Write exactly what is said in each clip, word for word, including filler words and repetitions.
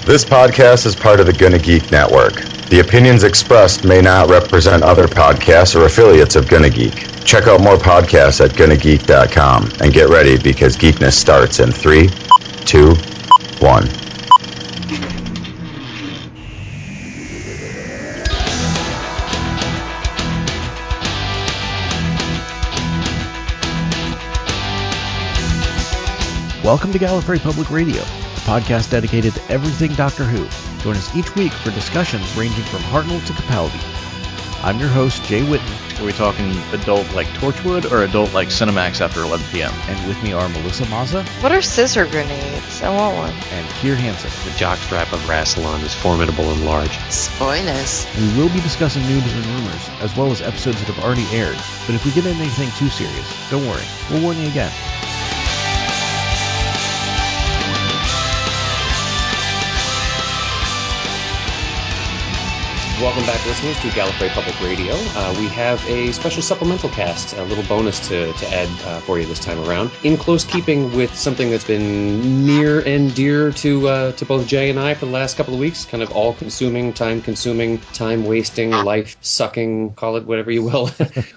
This podcast is part of the Gonna Geek Network. The opinions expressed may not represent other podcasts or affiliates of Gonna Geek. Check out more podcasts at gonna geek dot com and get ready because geekness starts in three, two, one. Welcome to Gallifrey Public Radio, a podcast dedicated to everything Doctor Who. Join us each week for discussions ranging from Hartnell to Capaldi. I'm your host, Jay Whitten. Are we talking adult like Torchwood or adult like Cinemax after eleven p.m.? And with me are Melissa Mazza. What are scissor grenades? I want one. And Keir Hansen. The jockstrap of Rassilon is formidable and large. Spoilers. We will be discussing news and rumors, as well as episodes that have already aired. But if we get into anything too serious, don't worry, we'll warn you again. Welcome back, listeners, to Gallifrey Public Radio. Uh, we have a special supplemental cast, a little bonus to, to add uh, for you this time around, in close keeping with something that's been near and dear to uh, to both Jay and I for the last couple of weeks, kind of all-consuming, time-consuming, time-wasting, life-sucking, call it whatever you will.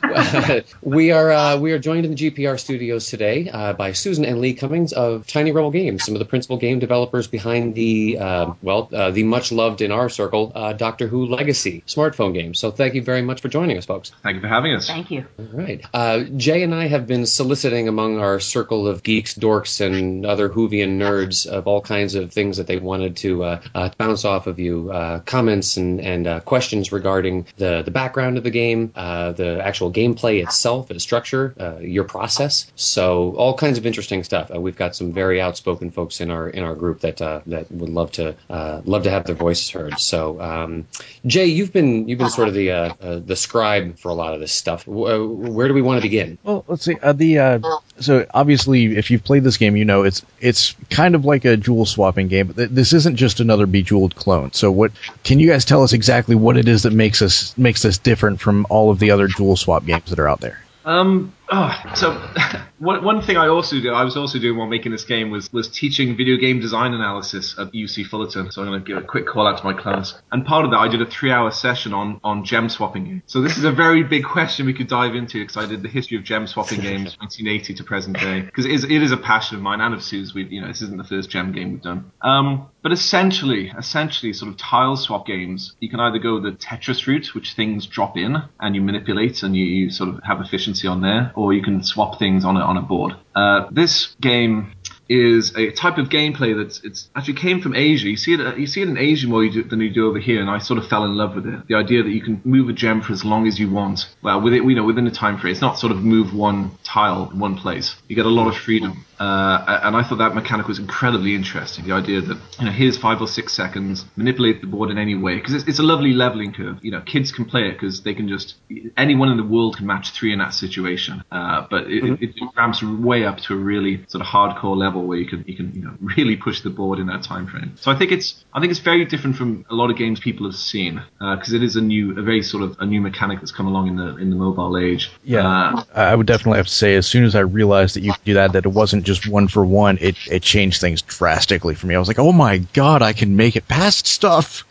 we are uh, we are joined in the G P R studios today uh, by Susan and Lee Cummings of Tiny Rebel Games, some of the principal game developers behind the, uh, well, uh, the much-loved in our circle, uh, Doctor Who Legacy smartphone game. So thank you very much for joining us, folks. Thank you for having us. Thank you. All right. Uh, Jay and I have been soliciting among our circle of geeks, dorks, and other Whovian nerds of all kinds of things that they wanted to uh, uh, bounce off of you, uh, comments and, and uh, questions regarding the, the background of the game, uh, the actual gameplay itself, its structure, uh, your process. So all kinds of interesting stuff. Uh, we've got some very outspoken folks in our in our group that uh, that would love to uh, love to have their voices heard. So um, Jay, you've been you've been sort of the uh, uh, the scribe for a lot of this stuff. W- where do we want to begin? Well, let's see. Uh, the uh, so obviously, if you've played this game, you know it's it's kind of like a jewel swapping game. But th- this isn't just another Bejeweled clone. So, what can you guys tell us exactly what it is that makes us makes this different from all of the other jewel swap games that are out there? Um. Oh, so one one thing I also do, I was also doing while making this game was was teaching video game design analysis at U C Fullerton. So I'm going to give a quick call out to my class. And part of that, I did a three-hour session on on gem swapping games. So this is a very big question we could dive into because I did the history of gem swapping games, nineteen eighty to present day. Because it is it is a passion of mine and of Sue's. We you know this isn't the first gem game we've done. Um. But essentially, essentially, sort of tile swap games, you can either go the Tetris route, which things drop in and you manipulate and you, you sort of have efficiency on there, or you can swap things on a, on a board. Uh, this game is a type of gameplay that's it's actually came from Asia. You see it you see it in Asia more you do, than you do over here, and I sort of fell in love with it. The idea that you can move a gem for as long as you want. Well, with it, you know, within a time frame. It's not sort of move one tile in one place. You get a lot of freedom. Uh, and I thought that mechanic was incredibly interesting. The idea that, you know, here's five or six seconds, manipulate the board in any way. Because it's, it's a lovely leveling curve. You know, kids can play it because they can just, anyone in the world can match three in that situation. Uh, but it, mm-hmm. it, it ramps way up to a really sort of hardcore level where you can, you can, you know, really push the board in that time frame. So I think it's, I think it's very different from a lot of games people have seen. Because uh, it is a new, a very sort of a new mechanic that's come along in the, in the mobile age. Yeah, uh, I would definitely have to say, as soon as I realized that you could do that, that it wasn't just one for one, it, it changed things drastically for me. I was like, oh my god, I can make it past stuff.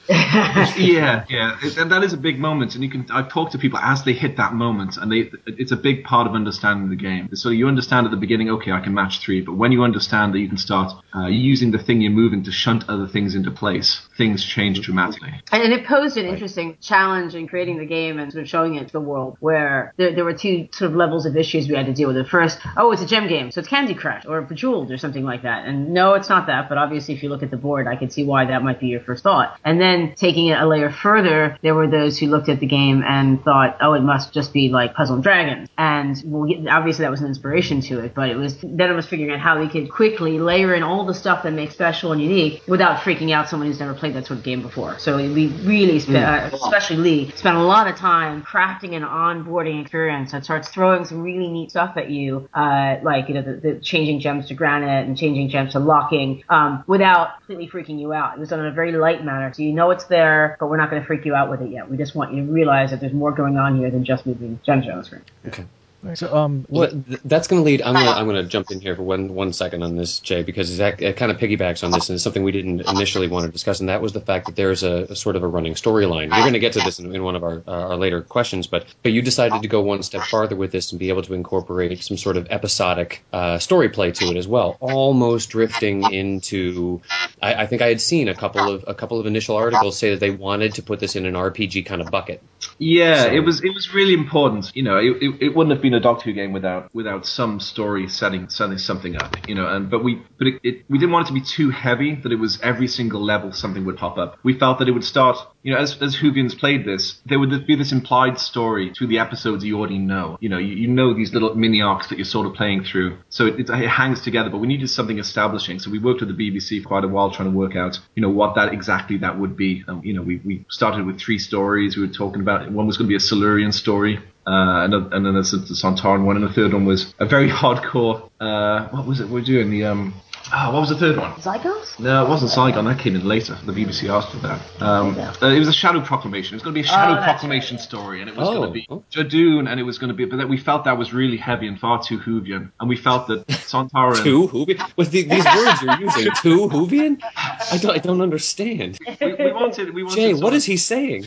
yeah, yeah, it, and that is a big moment. And you can, I've talked to people as they hit that moment, and they, it's a big part of understanding the game. So you understand at the beginning, okay, I can match three, but when you understand that you can start uh, using the thing you're moving to shunt other things into place, things change dramatically. And it posed an interesting challenge in creating the game and sort of showing it to the world, where there, there were two sort of levels of issues we had to deal with. At first, oh, it's a gem game, so it's Candy Crush or Bejeweled or something like that. And no, it's not that, but obviously if you look at the board, I can see why that might be your first thought. And then taking it a layer further, there were those who looked at the game and thought, oh, it must just be like Puzzle and Dragons. And well, obviously that was an inspiration to it, but it was then it was figuring out how we could quickly layer in all the stuff that makes special and unique without freaking out someone who's never played that sort of game before. So we really, spent, uh, especially Lee, spent a lot of time crafting an onboarding experience that starts throwing some really neat stuff at you, uh, like you know the, the changing gems to granite and changing gems to locking, um, without completely freaking you out. It was done in a very light manner, so you know it's there, but we're not going to freak you out with it yet. We just want you to realize that there's more going on here than just moving gems around the screen. Okay. So, um, Well, what? th- that's going to lead. I'm going to I'm going to jump in here for one one second on this, Jay, because that it kind of piggybacks on this, and it's something we didn't initially want to discuss, and that was the fact that there's a, a sort of a running storyline. We're going to get to this in, in one of our uh, our later questions, but but you decided to go one step farther with this and be able to incorporate some sort of episodic uh, story play to it as well, almost drifting into. I, I think I had seen a couple of a couple of initial articles say that they wanted to put this in an R P G kind of bucket. Yeah, So- it was it was really important. You know, it, it, it wouldn't have been a Doctor Who game without without some story setting setting something up. You know, and but we but it, it, we didn't want it to be too heavy that it was every single level something would pop up. We felt that it would start. You know, as as Whovians played this, there would be this implied story through the episodes you already know. You know, you, you know these little mini arcs that you're sort of playing through. So it, it, it hangs together. But we needed something establishing. So we worked with the B B C for quite a while trying to work out, you know, what that exactly that would be. Um, you know, we we started with three stories. We were talking about one was going to be a Silurian story. Uh, and, and then there's the Sontaran one, and the third one was a very hardcore. Uh, what was it? We're doing the um. Ah, what was the third one? Zygos? No, it wasn't Saigon. That came in later. The B B C asked for that. Um, uh, it was a Shadow Proclamation. It was going to be a Shadow Oh, that's Proclamation right. story, and it was Oh. going to be Jadoon, and it was going to be. But then we felt that was really heavy and far too Whovian, and we felt that Sontaran. Two Whovian? With the, these words you're using, two Whovian? I don't, I don't understand. We, we wanted. We wanted. Jay, sort what of- is he saying?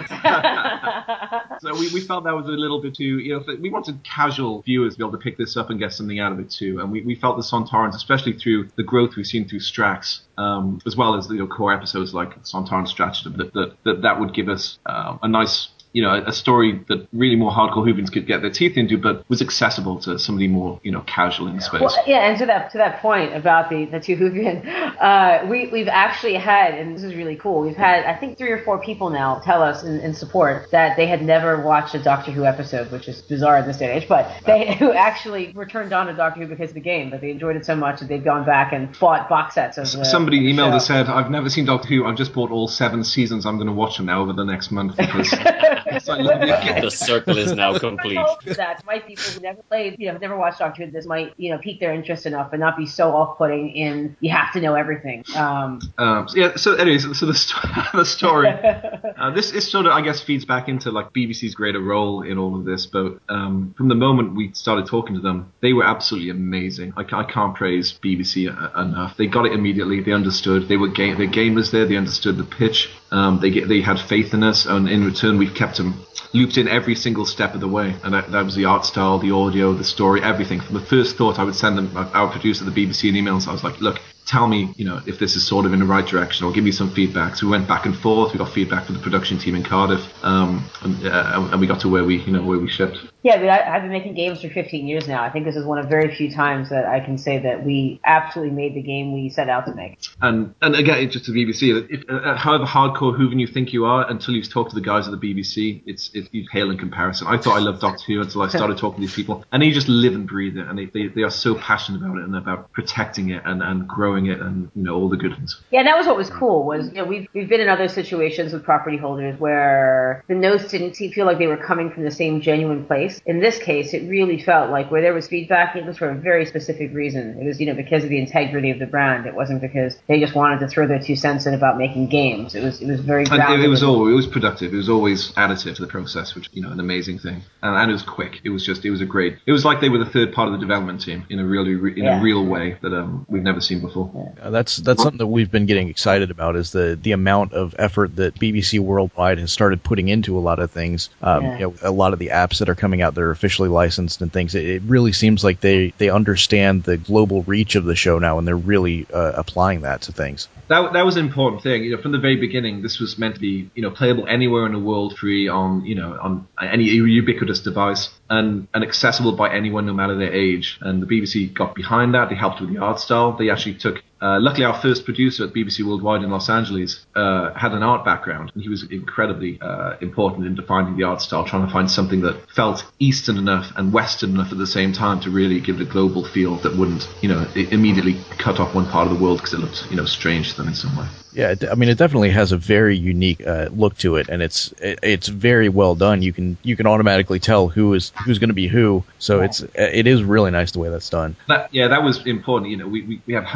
So we, we felt that was a little bit too, you know, we wanted casual viewers to be able to pick this up and get something out of it too. And we, we felt the Sontarans, especially through the growth we've seen through Strax, um, as well as the you know, core episodes like Sontaran Stratagem, that that, that that would give us uh, a nice, you know, a story that really more hardcore Whovians could get their teeth into, but was accessible to somebody more, you know, casual in the space. Well, yeah, and to that to that point about the the two Whovian, uh, we we've actually had, and this is really cool. We've had I think three or four people now tell us in, in support that they had never watched a Doctor Who episode, which is bizarre in this day and age. But they who actually were turned on to Doctor Who because of the game, but they enjoyed it so much that they've gone back and bought box sets of the, Somebody of the emailed show. and said, I've never seen Doctor Who, I've just bought all seven seasons, I'm going to watch them now over the next month because it's I love the game. The circle is now complete. That might people who never played, you know, never watched Doctor Who. This might, you know, pique their interest enough and not be so off-putting in you have to know everything. Um, Um, so yeah. So, anyways, so the, st- the story. Uh, this is sort of, I guess, feeds back into like B B C's greater role in all of this. But um, from the moment we started talking to them, they were absolutely amazing. I, ca- I can't praise B B C a- enough. They got it immediately. They understood. They were ga- they're gamers there. They understood the pitch. Um, they get, they had faith in us, and in return, we've kept them looped in every single step of the way. And that, that was the art style, the audio, the story, everything. From the first thought, I would send them our producer, the B B C, an email. So I was like, look, tell me, you know, if this is sort of in the right direction, or give me some feedback. So we went back and forth. We got feedback from the production team in Cardiff, um, and, uh, and we got to where we, you know, where we shipped. yeah, but I, I've been making games for fifteen years now. I think this is one of very few times that I can say that we absolutely made the game we set out to make. And and again, it's just the B B C. If, uh, however hardcore Whovian you think you are, until you've talked to the guys at the B B C, it's it, you pale in comparison. I thought I loved Doctor Who until I started talking to these people, and they just live and breathe it, and they, they, they are so passionate about it and about protecting it and, and growing it, and you know all the good things. Yeah, and that was what was cool. Was you know we've we've been in other situations with property holders where the notes didn't feel like they were coming from the same genuine place. In this case, it really felt like where there was feedback, it was for a very specific reason. It was you know because of the integrity of the brand. It wasn't because they just wanted to throw their two cents in about making games. It was it was very And grounded. it, it was in- all it was productive. It was always additive to the process, which you know an amazing thing. And, and it was quick. It was just it was a great. It was like they were the third part of the development team in a really in Yeah. a real way that um, we've never seen before. Uh, that's that's something that we've been getting excited about is the the amount of effort that B B C Worldwide has started putting into a lot of things. Um, Yeah. you know, a lot of the apps that are coming out that are officially licensed and things. It, it really seems like they they understand the global reach of the show now, and they're really uh, applying that to things. That that was an important thing. You know, from the very beginning, this was meant to be you know playable anywhere in the world, free on you know on any ubiquitous device, and and accessible by anyone, no matter their age. And the B B C got behind that. They helped with the art style. They actually took. Uh, luckily, our first producer at B B C Worldwide in Los Angeles uh, had an art background, and he was incredibly uh, important in defining the art style, trying to find something that felt Eastern enough and Western enough at the same time to really give it a global feel that wouldn't, you know, i- immediately cut off one part of the world because it looked, you know, strange to them in some way. Yeah, it, I mean, it definitely has a very unique uh, look to it, and it's it, it's very well done. You can you can automatically tell who is who's going to be who, so it's it is really nice the way that's done. That, yeah, that was important. You know, we, we, we have hun- you know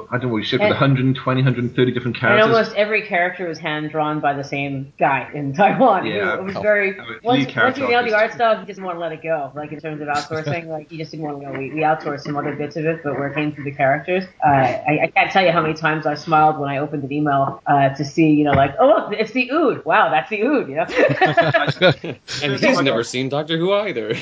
know, I don't know what you shipped with one hundred twenty, one hundred thirty different And characters. almost every character was hand drawn by the same guy in Taiwan. Yeah. It was very Oh, once, lead once character you nailed the art artist. stuff, you just want to let it go. Like in terms of outsourcing, like you just didn't want to know. We, we outsourced some other bits of it, but where it came to the characters, uh, I, I can't tell you how many times I smiled when I opened an email uh, to see, you know, like, oh look, it's the Ood. Wow, that's the Ood. You know. And he's never seen Doctor Who either.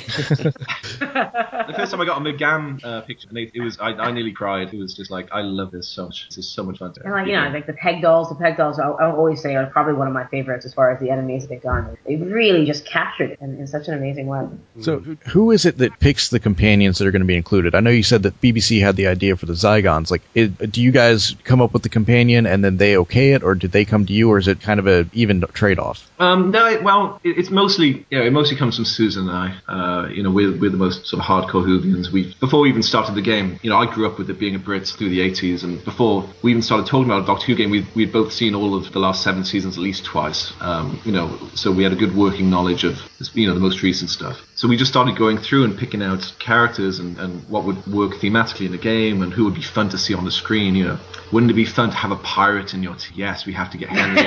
The first time I got a Megam uh, picture, and it, it was I, I nearly cried. It was just like, I love this so much. This is so much fun. To And like, you know, like the peg dolls, the peg dolls, I'll, I'll always say are probably one of my favorites as far as the enemies they've done. They really just captured it in, in such an amazing way. So, who is it that picks the companions that are going to be included? I know you said that B B C had the idea for the Zygons. Like, it, do you guys come up with the companion and then they okay it, or did they come to you, or is it kind of a even trade-off? Um, no, it, well, it, it's mostly, you know, it mostly comes from Susan and I. Uh, you know, we're, we're the most sort of hardcore Whovians. We, before we even started the game, you know, I grew up with it being a Brit through the eighties, and before we even started talking about a Doctor Who game, we we'd both seen all of the last seven seasons at least twice. Um, you know, so we had a good working knowledge of, you know, the most recent stuff. So we just started going through and picking out characters and, and what would work thematically in the game and who would be fun to see on the screen. You know, wouldn't it be fun to have a pirate in your team? Yes, we have to get Henry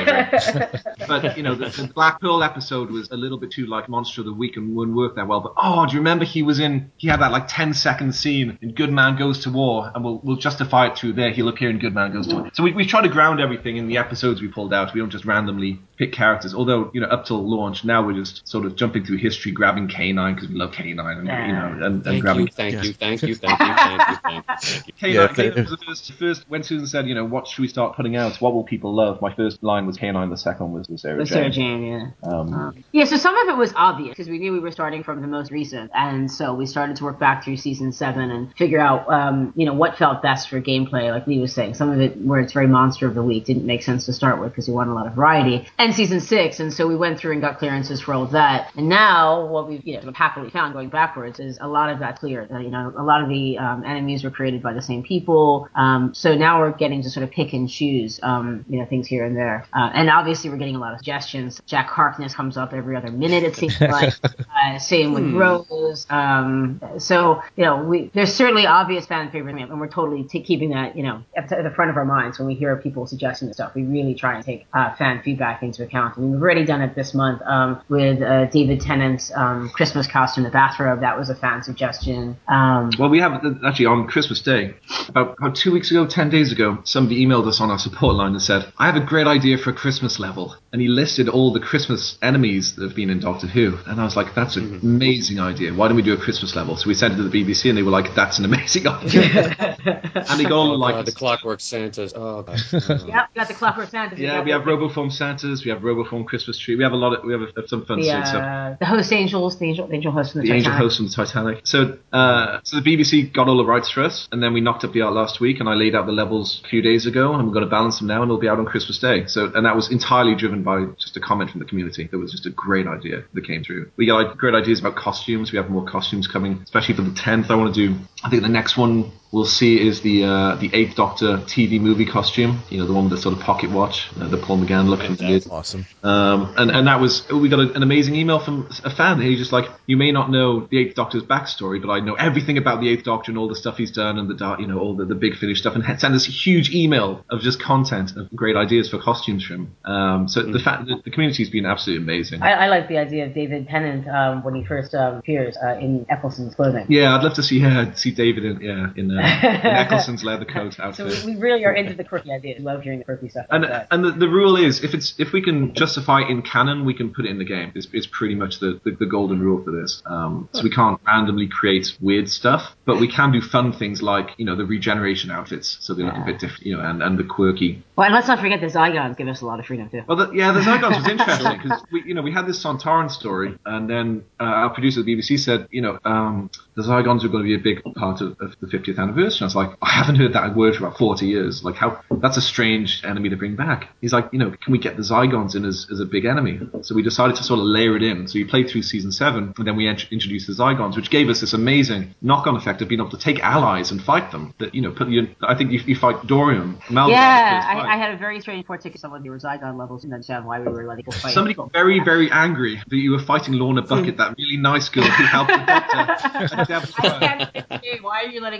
in. But, you know, the, the Black Pearl episode was a little bit too like Monster of the Week and wouldn't work that well. But, oh, do you remember he was in, he had that like ten second scene in Good Man Goes to War, and we'll, we'll justify it through there. He'll appear in Good Man Goes to War. So we, we try to ground everything in the episodes we pulled out. We don't just randomly pick characters. Although, you know, up till launch, now we're just sort of jumping through history, grabbing K nine because we love K nine, and, you know, and, and Thank grabbing. you, thank you, thank you, thank you, thank you, thank you, thank you. K nine, Yeah, K nine was the first, first, when Susan said, you know, what should we start putting out? What will people love? My first line was K nine, the second was the Sarah With Jane. Sarah Jane, yeah. Um, Um, yeah, so some of it was obvious because we knew we were starting from the most recent, and so we started to work back through season seven and figure out, um, you know, what felt best for gameplay. Like Lee was saying, some of it where it's very Monster of the Week didn't make sense to start with because we wanted a lot of variety. And season six, and so we went through and got clearances for all of that. And now what we've, you know, happily found going backwards is a lot of that cleared. Uh, you know, a lot of the um, enemies were created by the same people. Um, so now we're getting to sort of pick and choose, um, you know, things here and there. Uh, and obviously we're getting a lot of suggestions. Jack Harkness comes up every other minute, it seems like. Uh, same with Hmm. Rose. Um, so, you know, we there's certainly obvious fan favorite, and we're totally t- keeping that, you know, at the, at the front of our minds when we hear people suggesting this stuff. We really try and take uh, fan feedback into account. I mean, we've already done it this month um, with uh, David Tennant's um, Christmas costume, the bathrobe. That was a fan suggestion. Um, Well, we have actually on Christmas Day, about, about two weeks ago, ten days ago, somebody emailed us on our support line and said, I have a great idea for a Christmas level. And he listed all the Christmas enemies that have been in Doctor Who. And I was like, that's an mm-hmm. amazing idea. Why don't we do a Christmas level? So we sent it to the B B C and they were like, that's an amazing idea. And they got all oh, like God, the Clockwork Santas. Oh, God. Oh. Yep, got the Clockwork Santas. Yeah, we have Roboform Santas, we have Roboform Christmas tree. We have a lot of, we have a, some fun the, stuff. Uh, the host angels, the angel, the angel host from the, the Titanic. angel host from the Titanic. So, uh, so the B B C got all the rights for us, and then we knocked up the art last week, and I laid out the levels a few days ago, and we're going to balance them now, and they'll be out on Christmas Day. So, and that was entirely driven by just a comment from the community. That was just a great idea that came through. We got like, great ideas about costumes. We have more costumes coming, especially for the tenth. I want to do. I think the next one we'll see is the uh, the Eighth Doctor T V movie costume. You know, the one with the sort of pocket watch, uh, the Paul McGann look. That's awesome. Um, and and that was we got a, an amazing email from a fan. He's just like, you may not know the Eighth Doctor's backstory, but I know everything about the Eighth Doctor and all the stuff he's done and the dark, you know, all the, the Big Finish stuff, and send us a huge email of just content of great ideas for costumes from him. Um, so mm. the fact that the community's been absolutely amazing. I, I like the idea of David Tennant um, when he first um, appears uh, in Eccleston's clothing. Yeah, I'd love to see yeah see David in yeah in, uh, in Eccleston's leather coat outfit. So we, we really are into the quirky ideas. We love hearing the quirky stuff. Like and that. and the, the rule is if it's if we can justify it in canon, we can put it in the game. It's, it's pretty much the, the, the golden rule for this. Um, so we can't randomly create weird stuff, but we can do fun things like you know the regeneration outfits, so they look yeah. a bit different, you know, and, and the quirky. Well, and let's not forget the Zygons give us a lot of freedom too. Well, the, yeah, the Zygons was interesting because we you know we had this Sontaran story, and then uh, our producer at the B B C said you know um, the Zygons are going to be a big part of, of the fiftieth anniversary. And I was like, I haven't heard that word for about forty years. Like how that's a strange enemy to bring back. He's like, you know, can we get the Zygons in as, as a big enemy? So we decided to sort of layer it in. So you played through season seven, and then we int- introduced the Zygons, which gave us this amazing knock-on effect of being able to take allies and fight them. That you know, put you. I think you, you fight Dorium. Maldivar, yeah, I, I had a very strange report ticket. Someone who were Zygon levels and understand why we were letting people fight. Somebody got very, very angry that you were fighting Lorna Bucket, that really nice girl who helped the Doctor. I can't. Why are you letting us do that?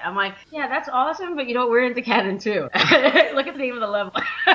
I'm like, yeah, that's awesome, but you know what? We're into canon too. Look at the name of the level.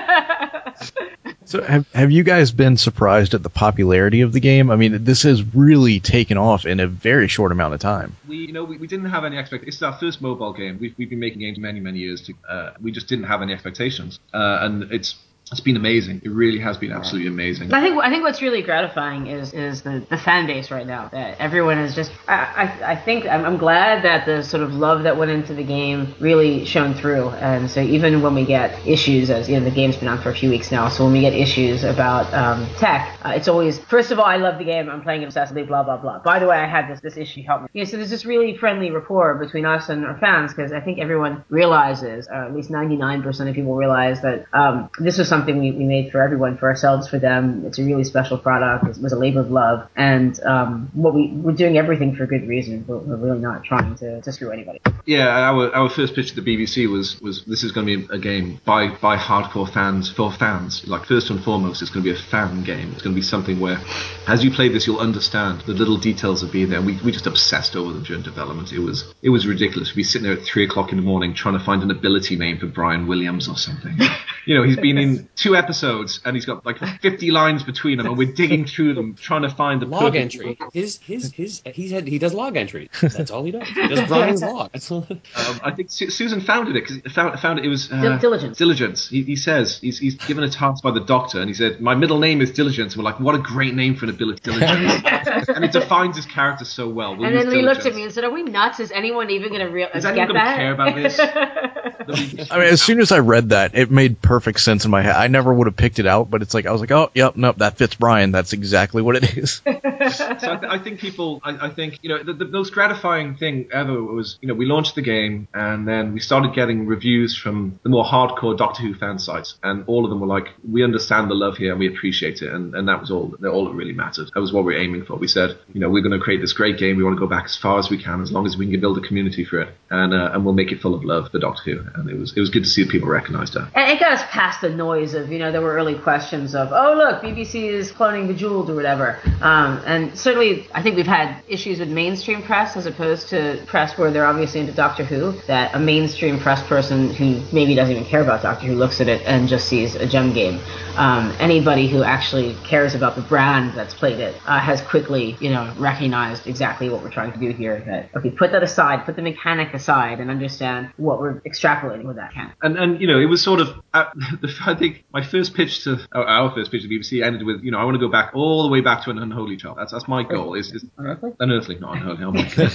So have have you guys been surprised at the popularity of the game? I mean, this has really taken off in a very short amount of time. We, you know, we, we didn't have any expectations. It's our first mobile game. We've, we've been making games many, many years. To, uh, we just didn't have any expectations. Uh, and it's It's been amazing. It really has been absolutely amazing. I think I think what's really gratifying is is the, the fan base right now. That everyone is just. I I, I think I'm, I'm glad that the sort of love that went into the game really shone through. And so even when we get issues, as you know, the game's been out for a few weeks now. So when we get issues about um, tech, uh, it's always first of all, I love the game. I'm playing it obsessively. Blah blah blah. By the way, I had this this issue. Help me. You know, so there's this really friendly rapport between us and our fans because I think everyone realizes, or at least ninety-nine percent of people realize that um, this was something. Something we, we made for everyone, for ourselves, for them. It's a really special product. It was a labor of love, and um, what we we're doing everything for good reason. We're, we're really not trying to, to screw anybody. Yeah, our our first pitch to the B B C was was this is going to be a game by by hardcore fans for fans. Like first and foremost, it's going to be a fan game. It's going to be something where, as you play this, you'll understand the little details of being there. And we we just obsessed over them during development. It was it was ridiculous. We'd be sitting there at three o'clock in the morning trying to find an ability name for Brian Williams or something. You know, he's been in two episodes and he's got like fifty lines between them, and we're digging through them trying to find the log perfect entry. His his his he's had he does log entry. That's all he does. He does Brian's log. um, I think Su- Susan founded it because found found it. It was uh, Diligence. Diligence. He, he says he's he's given a task by the doctor, and he said, "My middle name is Diligence." And we're like, "What a great name for an ability, Diligence!" And it defines his character so well. We'll and then use Lee Diligence. looked at me and said, "Are we nuts? Is anyone even going to real Is get anyone going to that?" care about this? I mean, as soon as I read that, it made perfect sense in my head. I never would have picked it out, but it's like I was like, "Oh, yep, nope, that fits Brian. That's exactly what it is." So I, th- I think people, I, I think, you know, the, the most gratifying thing ever was, you know, we launched the game and then we started getting reviews from the more hardcore Doctor Who fan sites, and all of them were like, "We understand the love here and we appreciate it," and, and that was all, all that really mattered. That was what we were aiming for. We said, you know, we're going to create this great game. We want to go back as far as we can, as long as we can build a community for it, and uh, and we'll make it full of love for Doctor Who. And it was it was good to see that people recognized that. And it got us past the noise of, you know, there were early questions of, oh, look, B B C is cloning Bejeweled or whatever. Um, and certainly, I think we've had issues with mainstream press as opposed to press where they're obviously into Doctor Who, that a mainstream press person who maybe doesn't even care about Doctor Who looks at it and just sees a gem game. Um, anybody who actually cares about the brand that's played it uh, has quickly, you know, recognized exactly what we're trying to do here. That, okay, put that aside, put the mechanic aside, and understand what we're extrapolating with that mechanic. And, and you know, it was sort of, uh, the, I think my first pitch to, our, our first pitch to B B C ended with, you know, I want to go back, all the way back to an unholy child. That's that's my goal. Is, is Unearthly? Unearthly, not unholy. Oh my God.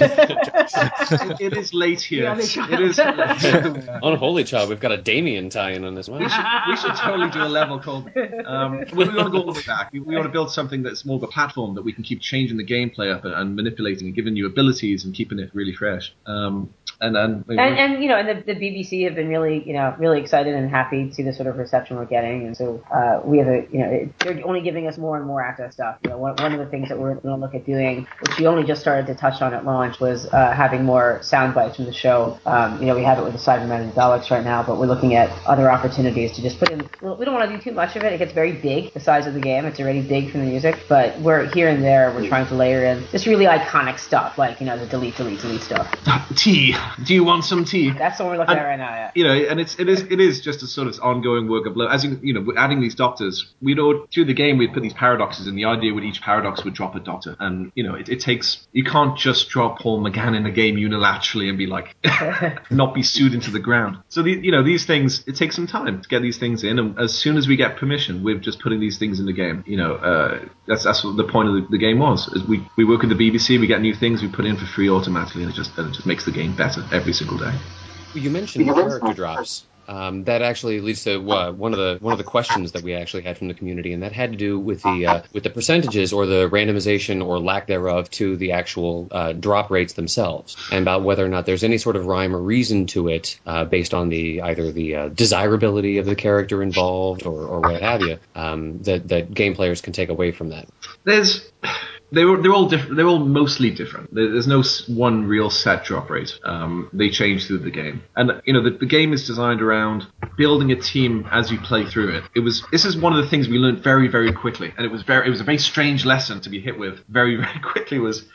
it, it is late here. The It is late. Unholy Child. We've got a Damien tie-in on this one. We should, we should totally do a level called, um, we, we want to go all the way back. We, we want to build something that's more of a platform that we can keep changing the gameplay up and, and manipulating and giving new abilities and keeping it really fresh. Um, and, and, And, and you know, and the, the B B C have been really, you know, really excited and happy to see the sort of reception we're getting, and so uh, we have a, you know, it, they're only giving us more and more access stuff. You know, one, one of the things that we're going to look at doing, which we only just started to touch on at launch, was uh, having more sound bites from the show. Um, you know, we have it with the Cybermen and Daleks right now, but we're looking at other opportunities to just put in. We don't want to do too much of it. It gets very big, the size of the game. It's already big from the music, but we're here and there. We're trying to layer in just really iconic stuff, like, you know, the delete, delete, delete stuff. tea. Do you want some tea? That's what we're looking and, at right now. Yeah. You know, and it's it is it is just a sort of ongoing work of love. As you you know, adding these doctors, we know through the game we'd put these paradoxes, and the idea with each paradox would drop a doctor, and you know, it, it takes you can't just drop Paul McGann in a game unilaterally and be like not be sued into the ground. So the, you know, these things, it takes some time to get these things in, and as soon as we get permission, we're just putting these things in the game. You know, uh, that's that's what the point of the, the game was. Is we we work with the B B C, we get new things, we put in for free automatically, and it just and it just makes the game better every single day. You mentioned character drops. Um, that actually leads to uh, one of the one of the questions that we actually had from the community, and that had to do with the uh, with the percentages or the randomization or lack thereof to the actual uh, drop rates themselves, and about whether or not there's any sort of rhyme or reason to it uh, based on the either the uh, desirability of the character involved or, or what have you, um, that that game players can take away from that. There's. They were, they're all different. They're all mostly different. There's no one real set drop rate. Um, they change through the game, and you know the, the game is designed around building a team as you play through it. It was this is one of the things we learned very very quickly, and it was very it was a very strange lesson to be hit with very very quickly. Was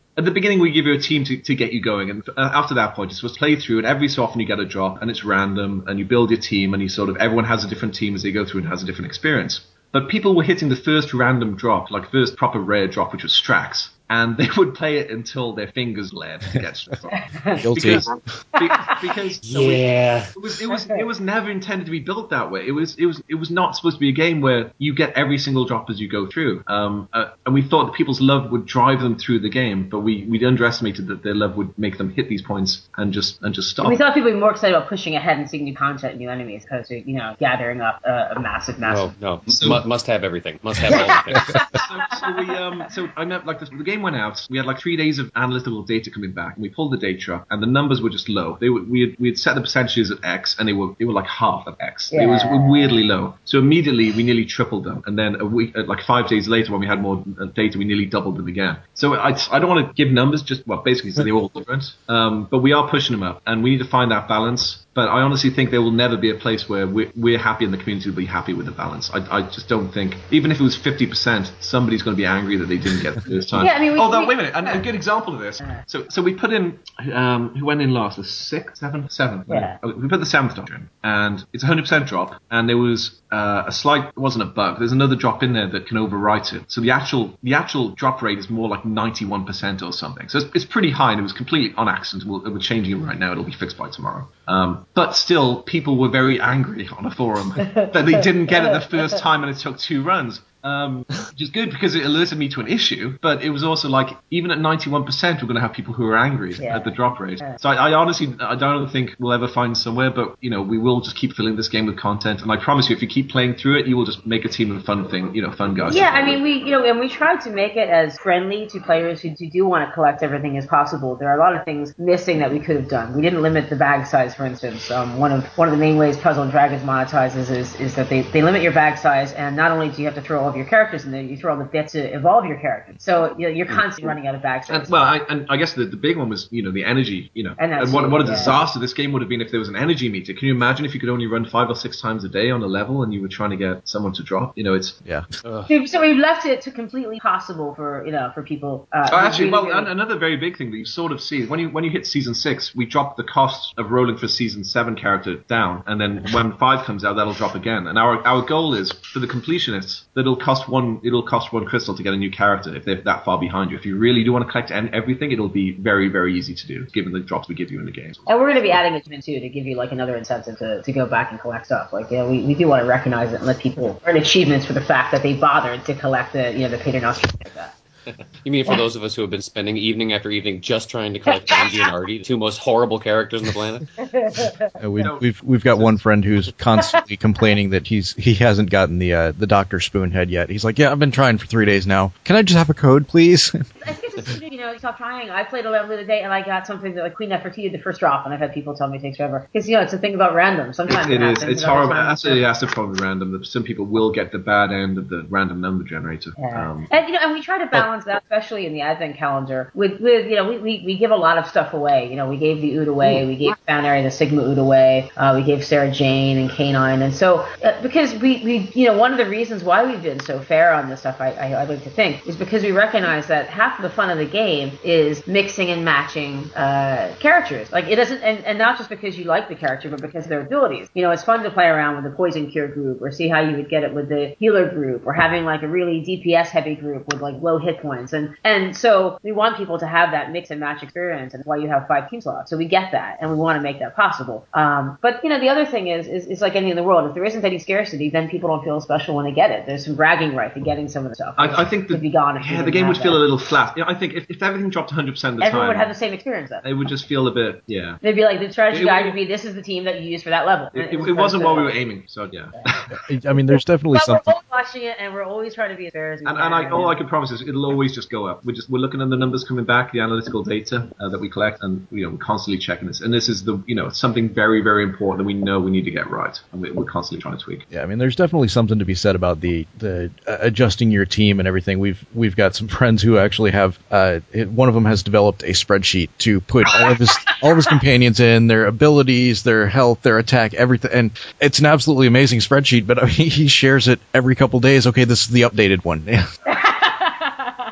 at the beginning we give you a team to, to get you going, and uh, after that point, you're supposed to play through, and every so often you get a drop, and it's random, and you build your team, and you sort of everyone has a different team as they go through and has a different experience. But people were hitting the first random drop, like first proper rare drop, which was Strax. And they would play it until their fingers bled to get Strax. Guilty. Because, be, because so Yeah. it, it was it was it was never intended to be built that way. It was it was it was not supposed to be a game where you get every single drop as you go through. Um, uh, and we thought that people's love would drive them through the game, but we we underestimated that their love would make them hit these points and just and just stop. We thought people would be more excited about pushing ahead and seeing new content, new enemies, because they're, you know, gathering up uh, a massive, massive. No, no, So- Mu- must have everything. Must have all the things. so, so we um so I met like the, the game went out. We had like three days of analytical data coming back, and we pulled the data, and the numbers were just low. They were, we had we had set the percentages at X, and they were they were like half of X. Yeah. It was weirdly low. So immediately we nearly tripled them, and then a week, uh, like five days later, when we had more uh, data, we nearly doubled them again. So I I don't want to give numbers, just well basically so they're all different. Um, but we are pushing them up, and we need to find that balance. But I honestly think there will never be a place where we're, we're happy and the community will be happy with the balance. I, I just don't think, even if it was fifty percent, somebody's going to be angry that they didn't get it the first time. Yeah, I mean, we- Although, we- wait a minute, and a good example of this. So so we put in, um, who went in last? The sixth, seventh, seventh. Yeah. Oh, we put the seventh drop in, and it's a one hundred percent drop, and there was uh, a slight, it wasn't a bug, there's another drop in there that can overwrite it. So the actual the actual drop rate is more like ninety-one percent or something. So it's, it's pretty high, and it was completely on accident. We're, we're changing it right now. It'll be fixed by tomorrow. Um, but still, people were very angry on a forum that they didn't get it the first time and it took two runs. Um, which is good because it alerted me to an issue, but it was also like, even at ninety-one percent, we're going to have people who are angry Yeah. at the drop rate. So I, I honestly, I don't think we'll ever find somewhere, but, you know, we will just keep filling this game with content. And I promise you, if you keep playing through it, you will just make a team of fun thing, you know, fun guys. Yeah, I mean, we, you know, and we tried to make it as friendly to players who do, do want to collect everything as possible. There are a lot of things missing that we could have done. We didn't limit the bag size, for instance. Um, one of one of the main ways Puzzle and Dragons monetizes is, is that they, they limit your bag size, and not only do you have to throw all of your characters in there, you throw all the bits to evolve your character. So, you know, you're constantly running out of bag size. And, well, I, and I guess the, the big one was, you know, the energy, you know, And that's what, it, what a yeah. disaster this game would have been if there was an energy meter. Can you imagine if you could only run five or six times a day on a level and you were trying to get someone to drop? You know, it's... Yeah. So so we've left it to completely possible for, you know, for people. Uh, Oh, actually, really, well, really- an- another very big thing that you sort of see when you when you hit season six, we dropped the cost of rolling for season seven character down, and then when five comes out, that'll drop again. And our our goal is for the completionists that it'll cost one it'll cost one crystal to get a new character if they're that far behind you. If you really do want to collect en- everything, it'll be very very easy to do given the drops we give you in the game. And we're going to be adding it too to give you like another incentive to, to go back and collect stuff. Like, you know, we, we do want to recognize it and let people earn achievements for the fact that they bothered to collect the, you know, the Paternoster like that. You mean for those of us who have been spending evening after evening just trying to collect Angie and Artie, the two most horrible characters on the planet? Uh, we, we've we've got one friend who's constantly complaining that he's he hasn't gotten the uh, the Doctor Spoonhead yet. He's like, yeah, I've been trying for three days now. Can I just have a code, please? I think it's just, you know, stop trying. I played a level the other day and I got something that like Queen Nefertiti, the first drop, and I've had people tell me it takes forever. Because, you know, it's a thing about random. Sometimes It, it, it is. happens, It's and other horrible. times Absolutely, it that's the problem with random. That some people will get the bad end of the random number generator. Yeah. Um, and you know, and we try to balance that, especially in the Advent calendar. With, with you know, we, we, we give a lot of stuff away. You know, we gave the Ood away, we gave Found Area the Sigma Ood away, uh, we gave Sarah Jane and Canine, and so uh, because we, we you know one of the reasons why we've been so fair on this stuff, I, I I like to think, is because we recognize that half of the fun of the game is mixing and matching uh, characters. Like it doesn't, and, and not just because you like the character, but because of their abilities. You know, it's fun to play around with the Poison Cure group, or see how you would get it with the Healer group, or having like a really D P S heavy group with like low hit points, and and so we want people to have that mix and match experience, and that's why you have five team slots. So we get that, and we want to make that possible. Um, but you know, the other thing is, is, is like anything in the world. If there isn't any scarcity, then people don't feel special when they get it. There's some bragging right to getting some of the stuff. I, I think could that be gone if you yeah, the didn't game have would feel that. a little flat. You know, I think if, if everything dropped one hundred percent of the Everyone time, would have the same experience then. it would just feel a bit yeah. They'd be like, the strategy It- guide it- would be, this is the team that you use for that level. It, And it, it wasn't so- what we were aiming. So yeah. I mean, there's definitely But we're something. always watching it, and we're always trying to be as fair as we And, can. and I, all I can promise is it'll always just go up. We're just we're looking at the numbers coming back, the analytical data uh, that we collect, and you know we're constantly checking this. And this is the you know something very very important that we know we need to get right, and we're, we're constantly trying to tweak. Yeah, I mean, there's definitely something to be said about the the uh, adjusting your team and everything. We've we've got some friends who actually have. Uh, it, one of them has developed a spreadsheet to put all of his all of his companions in, their abilities, their health, their attack, everything, and it's an absolutely amazing spreadsheet. But I mean, he shares it every couple days. Okay, this is the updated one.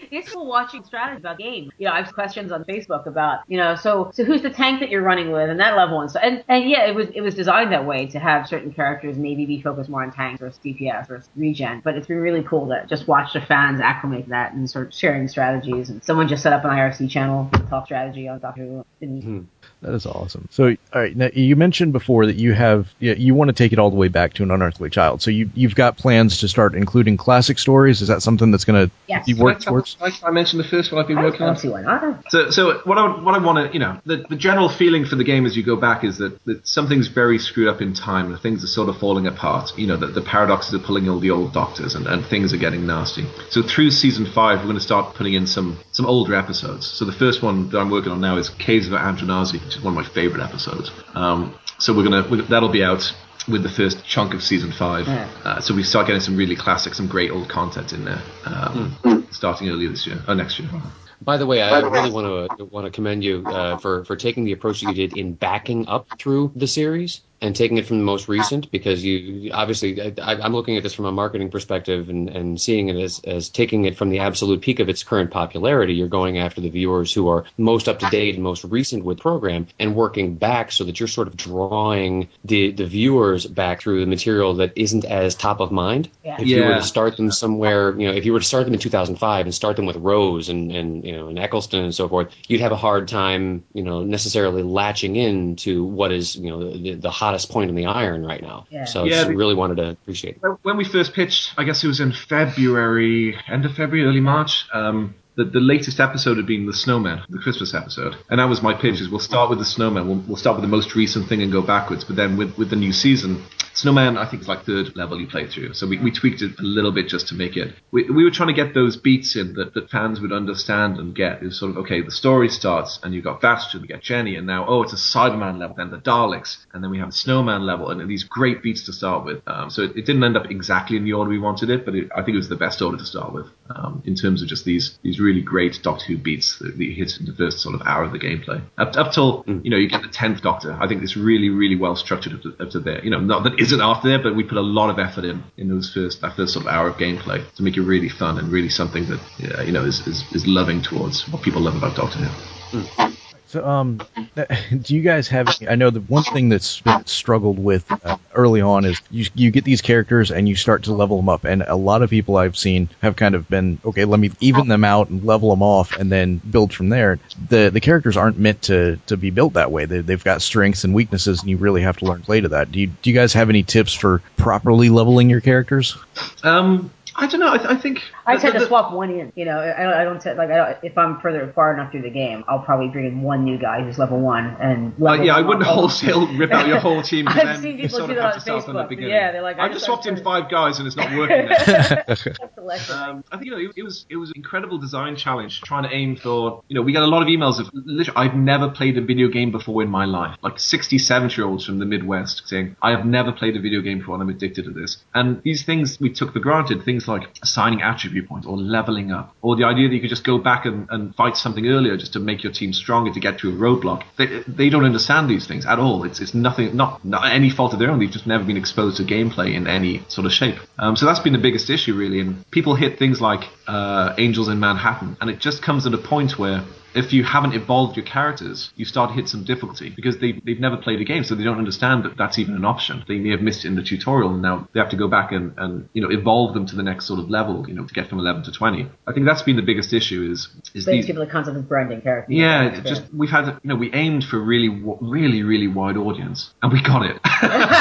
it's cool watching strategy about game. You know, I have questions on Facebook about, you know, so so who's the tank that you're running with and that level and so and, and yeah, it was it was designed that way to have certain characters maybe be focused more on tanks versus D P S versus regen. But it's been really cool to just watch the fans acclimate to that and sort of sharing strategies. And someone just set up an I R C channel to talk strategy on Doctor Who. Hmm. That is awesome. So, all right, now you mentioned before that you have you, you want to take it all the way back to An Unearthly Child. So you you've got plans to start including classic stories. Is that something that's going to Yes. be worked towards? Like I mentioned, the first one I've been I working on. don't see why not. So, so what I what I want to, you know, the, the general feeling for the game as you go back is that, that something's very screwed up in time, and things are sort of falling apart. You know, that the paradoxes are pulling all the old doctors, and, and things are getting nasty. So through season five, we're going to start putting in some some older episodes. So the first one that I'm working on now is Caves of Andronazi, which is one of my favorite episodes. Um, so we're gonna we're, that'll be out with the first chunk of season five. Yeah. Uh, so we start getting some really classic, some great old content in there, um, mm. starting earlier this year or next year. By the way, I really want to want to commend you uh, for for taking the approach that you did in backing up through the series and taking it from the most recent, because you obviously I, I'm looking at this from a marketing perspective and, and seeing it as, as taking it from the absolute peak of its current popularity. You're going after the viewers who are most up to date and most recent with program and working back so that you're sort of drawing the, the viewers back through the material that isn't as top of mind. Yeah. If you were Yeah. to start them somewhere, you know, if you were to start them in two thousand five and start them with Rose and, and you know, and Eccleston and so forth, you'd have a hard time, you know, necessarily latching in to what is, you know, the, the hottest point in the iron right now. Yeah. So Yeah, just the- really wanted to appreciate it. When we first pitched, I guess it was in February, end of February, early March. Um, the, the latest episode had been the Snowman, the Christmas episode, and that was my pitch. Is we'll start with the Snowman. We'll, we'll start with the most recent thing and go backwards. But then with, with the new season, Snowman, I think, is like third level you play through. So we, we tweaked it a little bit just to make it. We, we were trying to get those beats in that, that fans would understand and get. It was sort of, okay, the story starts and you've got Bastion, you get Jenny, and now, oh, it's a Cyberman level, then the Daleks, and then we have the Snowman level, and these great beats to start with. Um, so it, it didn't end up exactly in the order we wanted it, but it, I think it was the best order to start with um, in terms of just these these really great Doctor Who beats that, that you hit in the first sort of hour of the gameplay. Up, up till, Mm. you know, you get the tenth Doctor. I think it's really, really well structured up to, up to there. You know, not that it isn't after there, but we put a lot of effort in in those first that first sort of hour of gameplay to make it really fun and really something that, yeah, you know, is, is, is loving towards what people love about Doctor Who. Mm. So, um, do you guys have? I know the one thing that's been struggled with uh, early on is you you get these characters and you start to level them up, and a lot of people I've seen have kind of been, okay, let me even them out and level them off, and then build from there. The the characters aren't meant to, to be built that way. They they've got strengths and weaknesses, and you really have to learn to play to that. Do you do you guys have any tips for properly leveling your characters? Um, I don't know. I, th- I think I the- tend the- to swap one in. You know, I don't, I don't t- like. I don't, if I'm further far enough through the game, I'll probably bring in one new guy who's level one and. Uh, Level yeah, I one wouldn't up. wholesale rip out your whole team. I've And then seen you people sort do of that have on to start from the Facebook. beginning. Yeah, they're like, I I've just swapped in started- five guys and it's not working now. Selection. Um, I think, you know, it, it was it was an incredible design challenge trying to aim for, you know, we got a lot of emails of literally, I've never played a video game before in my life, like sixty, seventy year olds from the Midwest saying, I have never played a video game before and I'm addicted to this. And these things we took for granted, things like assigning attribute points or leveling up, or the idea that you could just go back and, and fight something earlier just to make your team stronger to get to a roadblock. They, they don't understand these things at all. It's it's nothing, not, not any fault of their own. They've just never been exposed to gameplay in any sort of shape. Um, so that's been the biggest issue, really. And people hit things like uh, Angels in Manhattan, and it just comes at a point where if you haven't evolved your characters, you start to hit some difficulty because they, they've never played a game, so they don't understand that that's even an option. They may have missed it in the tutorial, and now they have to go back and, and you know, evolve them to the next sort of level, you know, to get from eleven to twenty. I think that's been the biggest issue is, is Explain these... to people the concept of branding characters. Yeah, it just we've had, you know, we aimed for really, really, really wide audience, and we got it.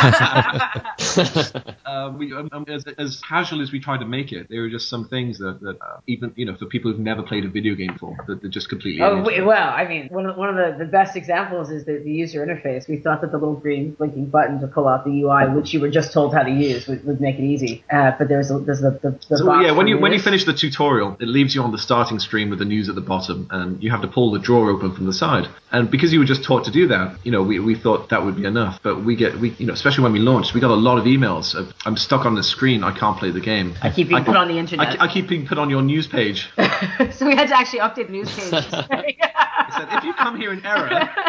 uh, we, um, um, as, as casual as we tried to make it, there were just some things that, that uh, even, you know, for people who've never played a video game before, that they're just completely. Oh, alien to wait, it. well, I mean, one of, one of the, the best examples is the, the user interface. We thought that the little green blinking button to pull out the U I, which you were just told how to use, would, would make it easy. Uh, but there's, a, there's the, the, the So box yeah, when for you when you news. finish the tutorial, it leaves you on the starting screen with the news at the bottom, and you have to pull the drawer open from the side. And because you were just taught to do that, you know, we, we thought that would be enough. But we get we you know, especially when we launched, we got a lot of emails of, I'm stuck on the screen, I can't play the game. I keep being I- put on the internet. I, I keep being put on your news page. So we had to actually update the news page. It said, if you come here in error,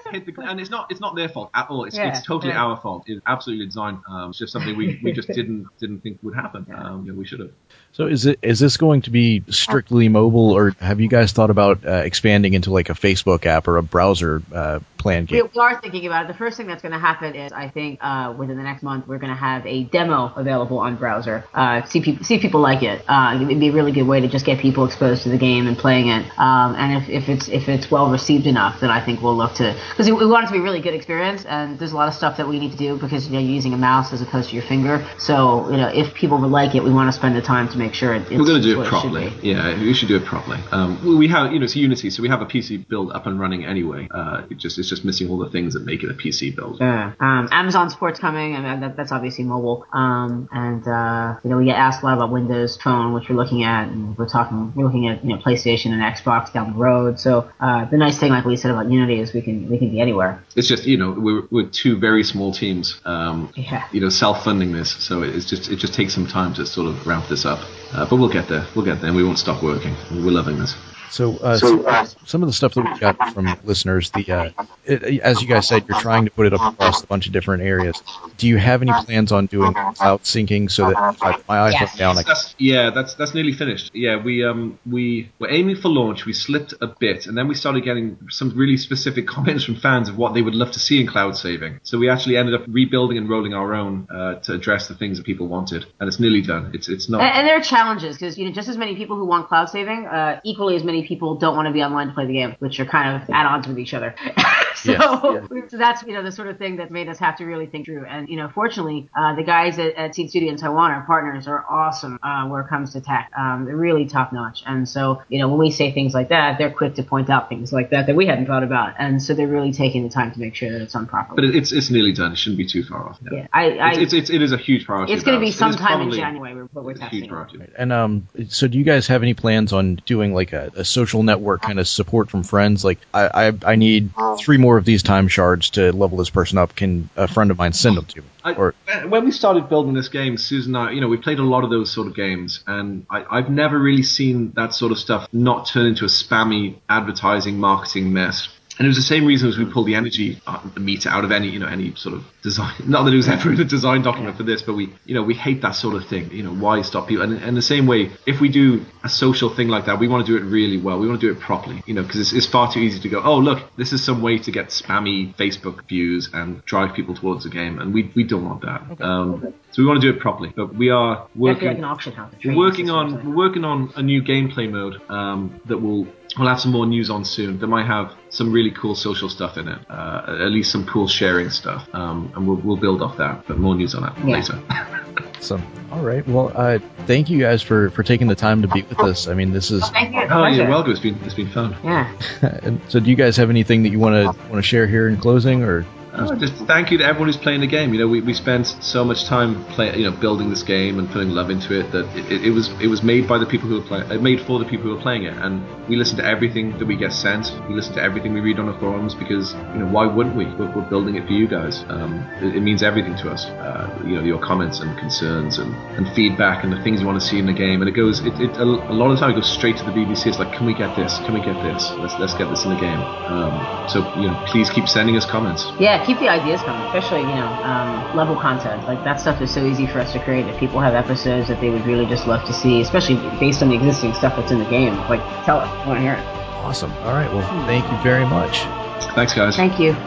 hit the and it's not it's not their fault at all. It's Yeah, it's totally yeah. our fault. It's absolutely designed. Um, it's just something we, we just didn't didn't think would happen. Um, you know, we should have. So is it is this going to be strictly mobile, or have you guys thought about uh, expanding into like a Facebook app or a browser uh, plan We, game? we are thinking about it. The first thing that's going to happen is, I think, uh, within the next month, we're going to have a demo available on browser. Uh, see people, see if people like it. Uh, it'd be a really good way to just get people exposed to the game and playing it. Um, and if, if it's if it's well received enough, then I think we'll look to, because we, we want it to be a really good experience. And there's a lot of stuff that we need to do because you know you're using a mouse as opposed to your finger. So you know if people would like it, we want to spend the time to make sure it, it's We're going to do what it properly. should be. Yeah, we should do it properly. Um, we- we have, you know, it's Unity, so we have a P C build up and running anyway. Uh, it just it's just missing all the things that make it a P C build. Yeah. Um, Amazon support's coming, and that, that's obviously mobile. Um, and uh, you know, we get asked a lot about Windows Phone, which we're looking at, and we're talking, we're looking at you know PlayStation and Xbox down the road. So uh, the nice thing, like we said about Unity, is we can we can be anywhere. It's just, you know, we're, we're two very small teams, um, Yeah. you know, self-funding this, so it's just it just takes some time to sort of ramp this up. Uh, but we'll get there. We'll get there, and we won't stop working. We're loving this. So, uh, so some of the stuff that we got from listeners, the uh, it, as you guys said, you're trying to put it up across a bunch of different areas. Do you have any plans on doing cloud syncing so that if I put my iPhone Yes. down, I can That's, yeah, that's that's nearly finished. Yeah, we um we were aiming for launch. We slipped a bit, and then we started getting some really specific comments from fans of what they would love to see in cloud saving. So we actually ended up rebuilding and rolling our own uh, to address the things that people wanted, and it's nearly done. It's it's not. And, and there are challenges because you know just as many people who want cloud saving, uh, equally as many people don't want to be online to play the game, which are kind of at odds with each other. so, Yes, so that's you know the sort of thing that made us have to really think through. And you know, fortunately, uh, the guys at, at Seed Studio in Taiwan, our partners, are awesome uh, where it comes to tech. Um, they're really top notch. And so you know, when we say things like that, they're quick to point out things like that that we hadn't thought about. And so they're really taking the time to make sure that it's done properly. But it, it's it's nearly done. It shouldn't be too far off. yeah, I, I It's, it's, it's it is a huge priority. it's going to be It is sometime in probably- January, but we're it's a testing huge it. priority. And um, so do you guys have any plans on doing like a, a social network kind of support from friends? Like, I, I I need three more of these time shards to level this person up. Can a friend of mine send them to me? I, Or when we started building this game, Susan and I, you know, we played a lot of those sort of games, and I, I've never really seen that sort of stuff not turn into a spammy advertising marketing mess. And it was the same reason as we pulled the energy uh, the meter out of any, you know, any sort of design. Not that it was ever in a design document for this, but we, you know, we hate that sort of thing. You know, why stop people? And, and the same way, if we do a social thing like that, we want to do it really well. We want to do it properly, you know, because it's, it's far too easy to go, oh, look, this is some way to get spammy Facebook views and drive people towards the game. And we, we don't want that. Okay. Um, so we want to do it properly. But we are Definitely like working, an auction house. a we're trading working system or on, something. we're working on a new gameplay mode um, that will We'll have some more news on soon. That might have some really cool social stuff in it, uh, at least some cool sharing stuff, um, and we'll, we'll build off that. But more news on that Yeah. later. so, all right. Well, uh, thank you guys for, for taking the time to be with us. I mean, this is. Thank you. Oh, Pleasure. you're welcome. It's been it's been fun. Yeah. And so, do you guys have anything that you want to want to share here in closing, or? Oh, just thank you to everyone who's playing the game. You know, we, we spent so much time play, you know, building this game and putting love into it that it, it, it was it was made by the people who were playing, it made for the people who are playing it, and we listen to everything that we get sent. We listen to everything we read on the forums because you know why wouldn't we? We're, we're building it for you guys. Um, it, it means everything to us. Uh, you know, your comments and concerns and, and feedback and the things you want to see in the game. And it goes, it, it a, a lot of the time it goes straight to the B B C. It's like, can we get this? Can we get this? Let's let's get this in the game. Um, so you know, please keep sending us comments. Yeah, keep the ideas coming, especially, you know, um, level content. Like, that stuff is so easy for us to create. If people have episodes that they would really just love to see, especially based on the existing stuff that's in the game, like, tell us. I want to hear it. Awesome. All right. Well, thank you very much. Thanks, guys. Thank you.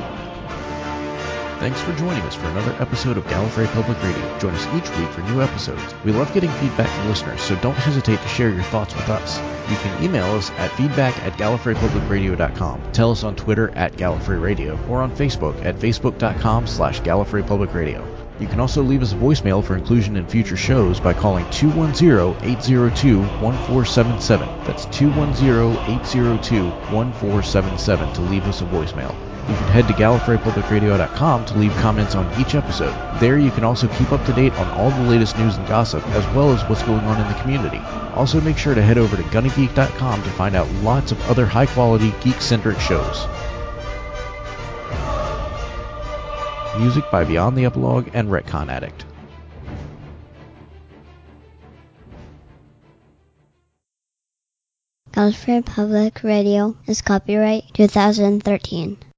Thanks for joining us for another episode of Gallifrey Public Radio. Join us each week for new episodes. We love getting feedback from listeners, so don't hesitate to share your thoughts with us. You can email us at feedback at gallifrey public radio dot com. Tell us on Twitter at Gallifrey Radio or on Facebook at facebook.com slash Gallifrey Public Radio. You can also leave us a voicemail for inclusion in future shows by calling two one zero, eight zero two, one four seven seven. That's two one zero, eight zero two, one four seven seven to leave us a voicemail. You can head to gallifrey public radio dot com to leave comments on each episode. There you can also keep up to date on all the latest news and gossip, as well as what's going on in the community. Also make sure to head over to gunna geek dot com to find out lots of other high-quality, geek-centric shows. Music by Beyond the Epilogue and Retcon Addict. Gallifrey Public Radio is copyright two thousand thirteen.